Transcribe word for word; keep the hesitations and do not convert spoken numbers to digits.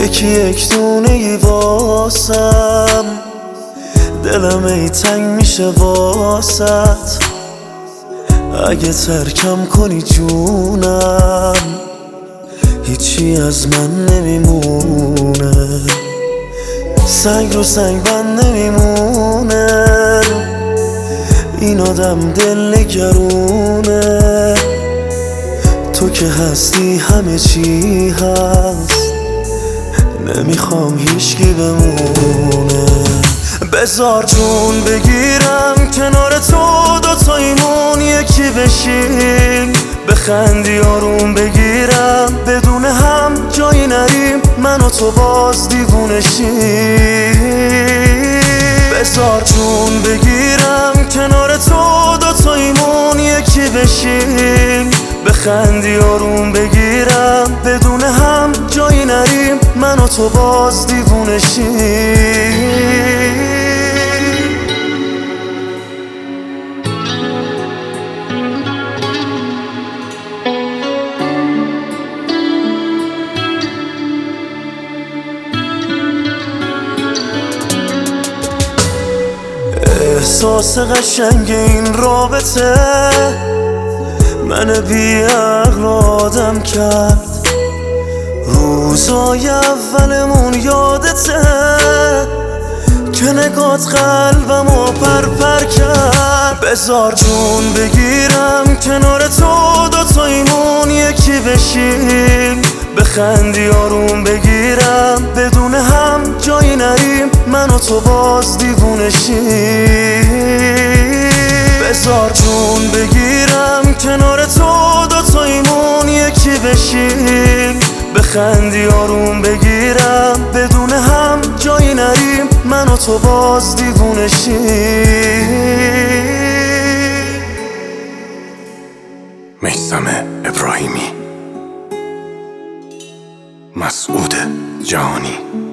یکی یک دونه ای واسم، دلم ای تنگ میشه واسط. اگه ترکم کنی جونم، هیچی از من نمیمونه. سنگ رو سنگ بند نمیمونه، این آدم دل نگرونه. تو که هستی همه چی هست، نمیخوام هیچکی بمونه. بذار جون بگیرم کنار تو، دوتاییمون یکی بشیم. بخندی آروم بگیرم، بدون هم جایی نریم، من و تو باز دیوونه شیم. بذار جون بگیرم کنار تو، دوتاییمون یکی بشیم. بخندی آروم بگیرم، بدون هم جایی نریم، من و تو باز دیوونه شیم. احساس قشنگ این رابطه من بی عقل آدم کرد. روزای اولمون یادته که نگات قلبمو پر پر کرد. بذار جون بگیرم کنار تو، دوتاییمون یکی بشیم. بخندی آروم بگیرم، بدون هم جایی نریم، من و تو باز دیوونه شیم. بذار جون بگیرم کنار تو، دوتاییمون یکی بشیم. بخندی آروم بگیرم، بدون هم جایی نریم، من و تو باز دیوونه شیم. میثم ابراهیمی، مسعود جهانی.